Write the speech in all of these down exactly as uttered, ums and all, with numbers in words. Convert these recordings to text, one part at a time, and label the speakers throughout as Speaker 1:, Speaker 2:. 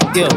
Speaker 1: Yeah.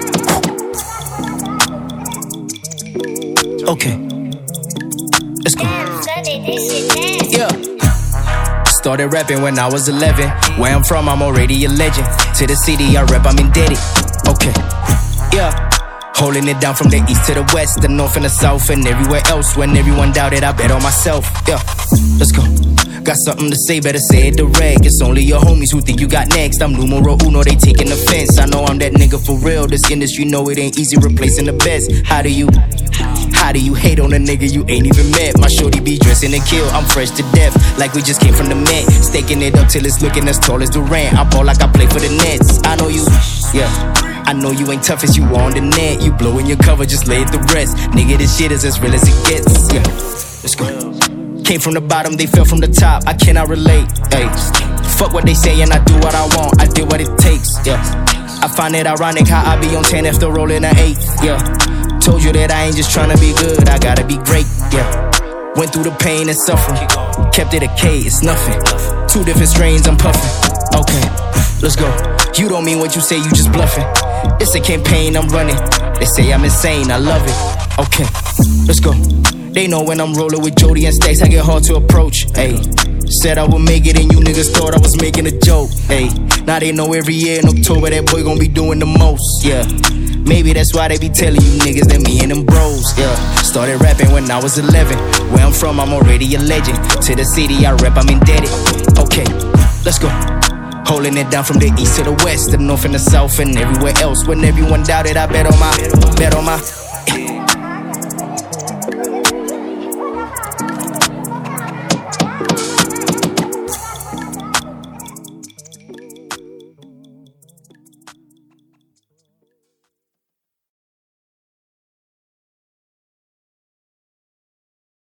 Speaker 1: Okay. Let's go. Yeah. Started rapping when I was eleven. Where I'm from, I'm already a legend. To the city I rep, I'm indebted. Okay. Yeah. Holding it down from the east to the west, the north and the south, and everywhere else. When everyone doubted, I bet on myself. Yeah. Let's go. Got something to say, better say it direct. It's only your homies who think you got next. I'm numero uno, they taking offense. I know I'm that nigga for real. This industry know it ain't easy replacing the best. How do you, how do you hate on a nigga you ain't even met? My shorty be dressing to kill, I'm fresh to death. Like we just came from the Met. Staking it up till it's looking as tall as Durant. I ball like I play for the Nets. I know you, yeah. I know you ain't tough as you on the net. You blowing your cover, just lay it to rest. Nigga, this shit is as real as it gets. Yeah, let's go. Came from the bottom, they fell from the top. I cannot relate. Hey, fuck what they say and I do what I want. I did what it takes. Yeah, I find it ironic how I be on ten after rolling an eight. Yeah, told you that I ain't just tryna be good. I gotta be great. Yeah, went through the pain and suffering. Kept it a K, it's nothing. Two different strains, I'm puffing. Okay, let's go. You don't mean what you say, you just bluffing. It's a campaign I'm running. They say I'm insane, I love it. Okay, let's go. They know when I'm rolling with Jody and Stacks, I get hard to approach. Ayy, said I would make it and you niggas thought I was making a joke. Ayy, now they know every year in October that boy gon' be doing the most. Yeah, maybe that's why they be telling you niggas that me and them bros. Yeah, started rapping when I was eleven. Where I'm from, I'm already a legend. To the city I rep, I'm indebted. Okay, let's go. Holding it down from the east to the west, the north and the south, and everywhere else. When everyone doubted, I bet on my, bet on my.